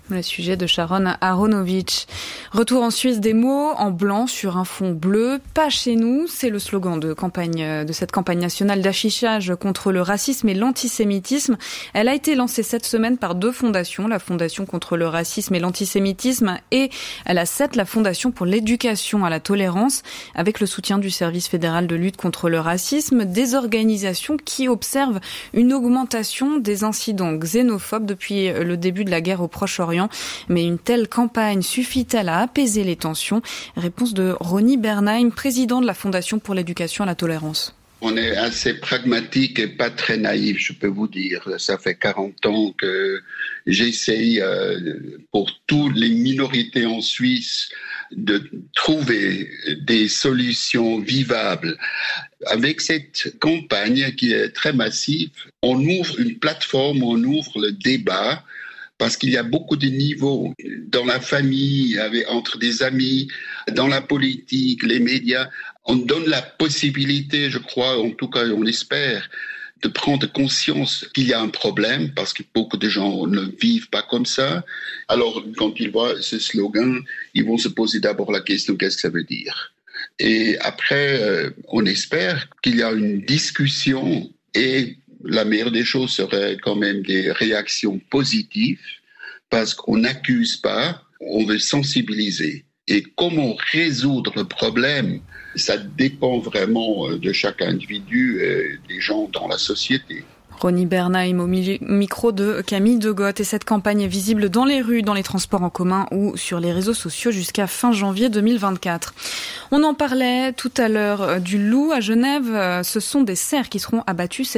Le sujet de Sharon Aronovitch. Retour en Suisse, des mots en blanc sur un fond bleu. Pas chez nous, c'est le slogan de cette campagne nationale d'affichage contre le racisme et l'antisémitisme. Elle a été lancée cette semaine par 2 fondations, la Fondation contre le racisme et l'antisémitisme et la CET, la Fondation pour l'éducation à la tolérance, avec le soutien du Service fédéral de lutte contre le racisme, des organisations qui observent une augmentation des incidents xénophobes depuis le début de la guerre au Proche-Orient. Mais une telle campagne suffit-elle à apaiser les tensions? Réponse de Ronnie Bernheim, président de la Fondation pour l'éducation à la tolérance. On est assez pragmatique et pas très naïf, je peux vous dire. Ça fait 40 ans que j'essaye pour toutes les minorités en Suisse de trouver des solutions vivables. Avec cette campagne qui est très massive, on ouvre une plateforme, on ouvre le débat, parce qu'il y a beaucoup de niveaux dans la famille, entre des amis, dans la politique, les médias. On donne la possibilité, je crois, en tout cas on l'espère, de prendre conscience qu'il y a un problème, parce que beaucoup de gens ne vivent pas comme ça. Alors, quand ils voient ce slogan, ils vont se poser d'abord la question, qu'est-ce que ça veut dire? Et après, on espère qu'il y a une discussion et la meilleure des choses serait quand même des réactions positives, parce qu'on n'accuse pas, on veut sensibiliser. Et comment résoudre le problème, ça dépend vraiment de chaque individu et des gens dans la société. Ronnie Bernheim au micro de Camille Degotte. Et cette campagne est visible dans les rues, dans les transports en commun ou sur les réseaux sociaux jusqu'à fin janvier 2024. On en parlait tout à l'heure du loup à Genève. Ce sont des cerfs qui seront abattus